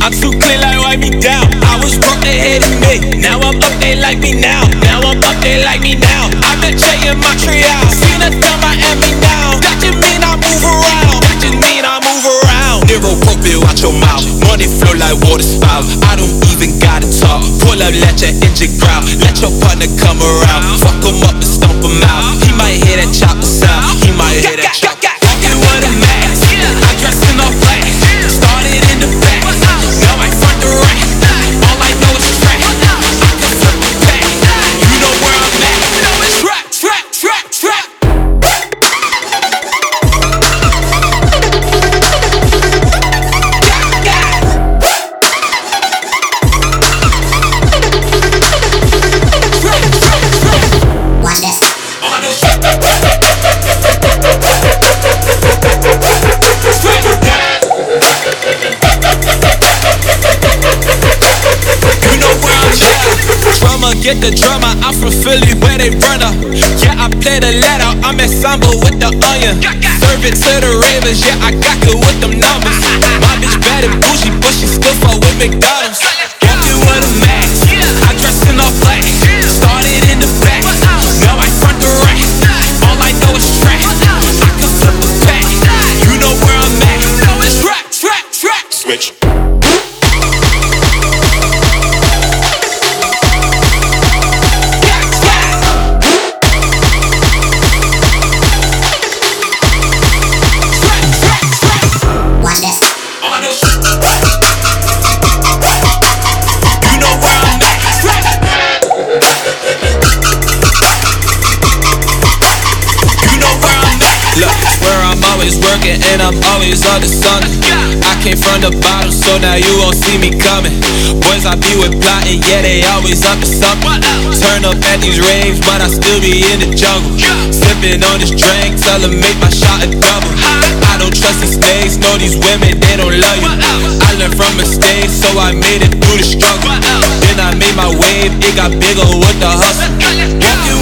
I'm too clean like wipe me down. I was broke, they hated me. Now I'm up, they like me now. Now I'm up, they like me now. I've been checking Montreal. Seen us down Miami now. That just mean I move around. That just mean I move around. Zero profit, watch your mouth. Money flow like water spout. I don't even gotta talk. Pull up, let your engine growl. Let your partner come around. Fuck him up and stomp him out. He might hear that chopper sound. He might hear that chopper. Walking with a mask. I dress in all black. Started in the back. Now I front the rack. All I know is track. I can flip a pack. You know where I'm at. You know it's trap, trap, trap, trap. Get the drama, I'm from Philly where they run up. Yeah, I play the letter, I'm in Samba with the onion. Serve it to the Ravens, yeah, I got good with them numbers. My bitch bad and bougie, but she still fuck with McDonald's. Walking with a mask, I dress in all black. Started in the back, now I front the rack. All I know is track, I can flip a pack. You know where I'm at, you know it's trap, trap, trap. Switch. Working and I'm always on the sun. I came from the bottom, so now you won't see me coming. Boys I be with plotting, yeah, they always up to something. Turn up at these raves, but I still be in the jungle. Sipping on this drink, tell them make my shot a double. I don't trust these snakes, know these women, they don't love you. I learned from mistakes, so I made it through the struggle. Then I made my wave, it got bigger with the hustle.